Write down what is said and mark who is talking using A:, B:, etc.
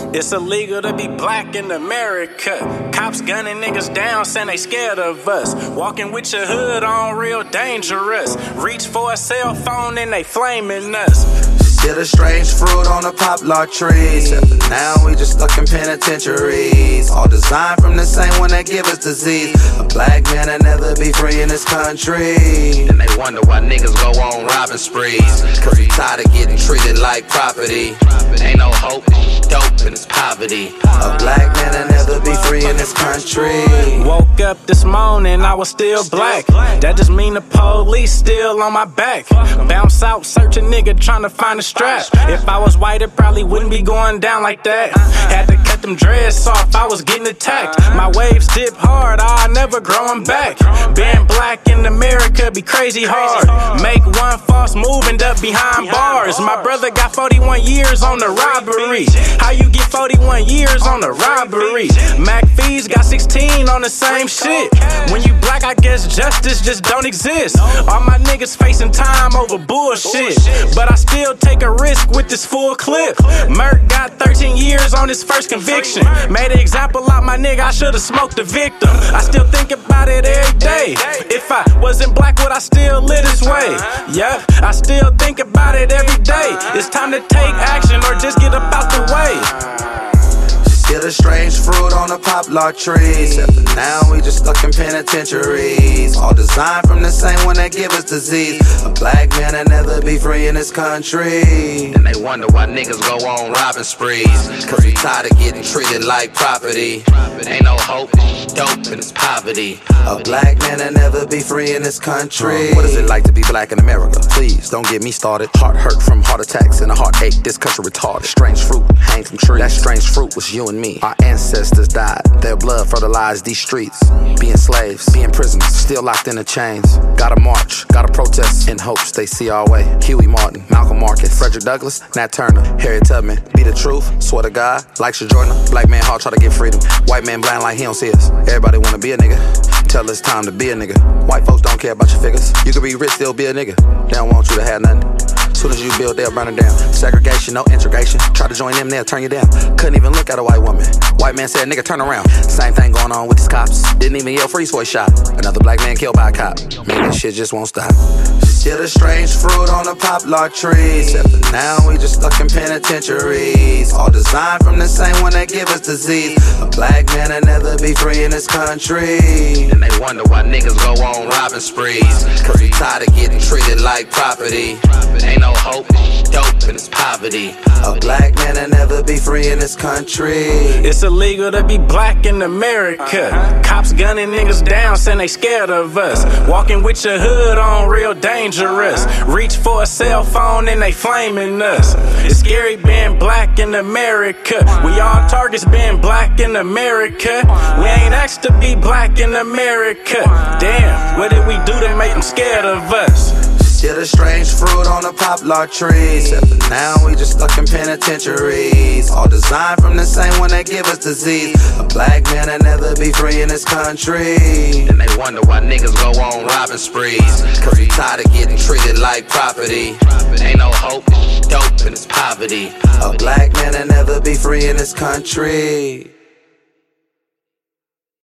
A: It's illegal to be black in America. Cops gunning niggas down, saying they scared of us. Walking with your hood on, real dangerous. Reach for a cell phone and they flaming us.
B: Get a strange fruit on the poplar trees. Now we just stuck in penitentiaries. All designed from the same one that give us disease. A black man will never be free in this country. And they wonder why niggas go on robbing sprees. Cause we tired of getting treated like property. Ain't no hope, dope, and it's poverty. A black man will never be free in this country.
A: Woke up this morning, I was still black. That just mean the police still on my back. Bounce out, search a nigga trying to find a strap. If I was white, it probably wouldn't be going down like that. Had to cut them dreads off, I was getting attacked. My waves dip hard, I never growing back. Being black in America be crazy hard. Make one false move, end up behind bars. My brother got 41 years on the robbery. How you get 41 years on the robbery? McPhee's got 16 on the same shit. When you black, I guess justice just don't exist. All my niggas facing time over bullshit, but I still take a risk with this full clip. Merk got 13 years on his first conviction. Made an example out my nigga, I should've smoked the victim. I still think about it every day. If I wasn't black, would I still live this way? Yeah, I still think about it every day. It's time to take action or just get up out the way.
B: Get a strange fruit on the poplar trees. Now we just stuck in penitentiaries. All designed from the same one that give us disease. A black man will never be free in this country. And they wonder why niggas go on robbing sprees. Cause we tired of getting treated like property. Ain't no hope, dope, and it's poverty. A black man will never be free in this country. What is it like to be black in America? Please don't get me started. Heart hurt from heart attacks and a heartache. This country retarded. Strange fruit hang from trees. That strange fruit was you and me. Our ancestors died, their blood fertilized these streets. Being slaves, being prisoners, still locked in the chains. Gotta march, gotta protest, in hopes they see our way. Huey Martin, Malcolm Marcus, Frederick Douglass, Nat Turner, Harriet Tubman. Be the truth, swear to God, like Sojourner. Black man hard try to get freedom. White man blind like he don't see us. Everybody wanna be a nigga, tell it's time to be a nigga. White folks don't care about your figures. You can be rich, still be a nigga. They don't want you to have nothing. Soon as you build, they'll burn it down. Segregation, no integration. Try to join them, they'll turn you down. Couldn't even look at a white woman. White man said, nigga, turn around. Same thing going on with these cops. Didn't even yell freeze for a shot. Another black man killed by a cop. Man, this shit just won't stop. Get a strange fruit on the poplar trees. Now we just stuck in penitentiaries. All designed from the same one that give us disease. A black man will never be free in this country. And they wonder why niggas go on robbing sprees. Cause we tired of getting treated like property. Ain't no hope, dope, and it's poverty. A black man will never be free in this country.
A: It's illegal to be black in America. Cops gunning niggas down, saying they scared of us. Walking with your hood on, real dangerous. Reach for a cell phone and they flaming us. It's scary being black in America. We all targets being black in America. We ain't asked to be black in America. Damn, what did we do to make them scared of us?
B: Get a strange fruit on the poplar trees. Now we just stuck in penitentiaries. All designed from the same one that give us disease. A black man will never be free in this country. And they wonder why niggas go on robbing sprees. Cause we tired of getting treated like property. Ain't no hope, dope, and it's poverty. A black man will never be free in this country.